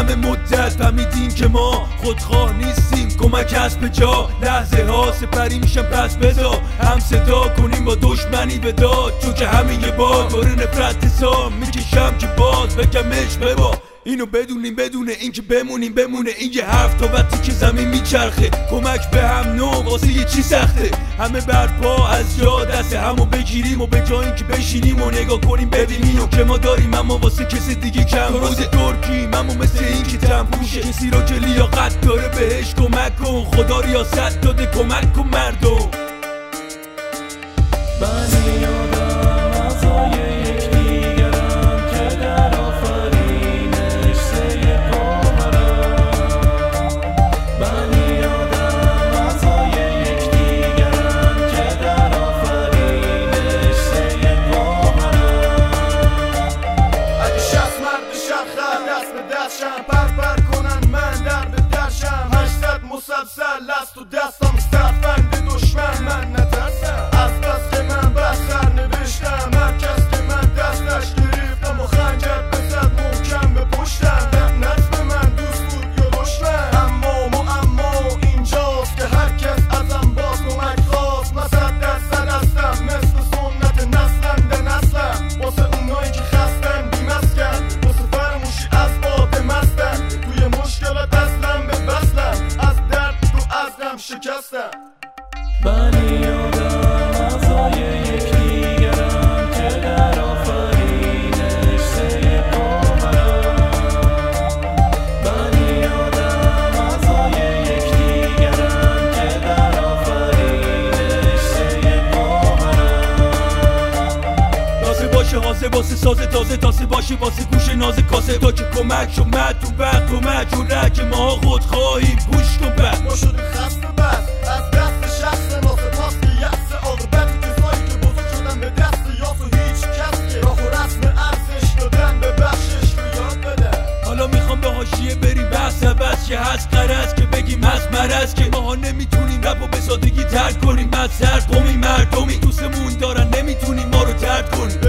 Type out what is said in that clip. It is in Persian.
همه مدت فهمیدیم که ما خودخواه نیستیم، کمک هست به جا، لحظه ها سپری میشن پس بذار هم صدا کنیم با دشمنی به داد، چون که همین یه بار داره نفرت حساب میکشم که باز بگمش ببا اینو بدونیم بدون اینکه بمونه این یه حرف تا وقتی که زمین میچرخه، کمک به هم نوع واسه یه چی سخته، همه برپا از جا دست همو بگیریم و به جای اینکه بشینیم و نگاه کنیم ببینیم که ما داریم اما واسه کسی دیگه کم روز ترکیم، اما مثل این که تنپوشه کسی را که لیاقت داره بهش کمک کن، خدا ریاست داده کمک کن مردم. پر کنن من در به درشم 800 مسلسل است و دستم استفند دشمن من نترسم از دست من بستر نوشتم هر کس که من دستش گرفتم و خنجر بزد محکم به پشتم لعنت به من دوست بود یا دشمن اما اینجاست که هر کس ازم باز کمک خواست مسد دست دستم مثل سنت نسلم به نسلم واسه اونایی که خستن بیمسکن واسه فرموشی از باد مستن توی مشکلات اصلم به بسلم از درد تو ازلم شکستم بنی آدم اعضای یکدیگرن که در آفرینش سه باورن بنی آدم اعضای یکدیگرن که در آفرینش سه باورن تازه باشه حاضر واسه ساز تازه باشه واسه گوش ناز کاسه تا که کمک شد تو وقت کمک و که ما خود خواهیم گوش کن بعد ما شدیم خسته بس از دست شخص ما سپاس که یأس عاقبت کسایی که بزرگ شدن به دست یاس و هیچ کس که راه و رسم ارزش دادن به بخشش رو یاد بدن. حالا میخوام به حاشیه بریم بحث که هست قرض که بگیم هست مرض که ماها نمیتونیم رپ و به سادگی ترک کنیم از سر قومی مردمی دوستمون دارن نمیتونیم ما رو ترک کنیم